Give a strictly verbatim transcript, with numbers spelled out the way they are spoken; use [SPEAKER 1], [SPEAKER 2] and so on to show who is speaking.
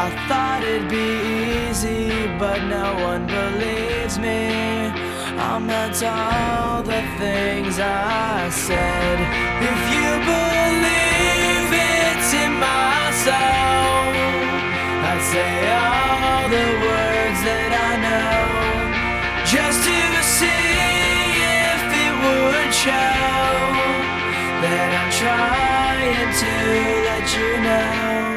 [SPEAKER 1] I thought it'd be easy, but no one believes me. I meant all the things I said. If you believe it's in my soul, I'd say all the words that I know, just to see if it would show that I'm trying to let you know.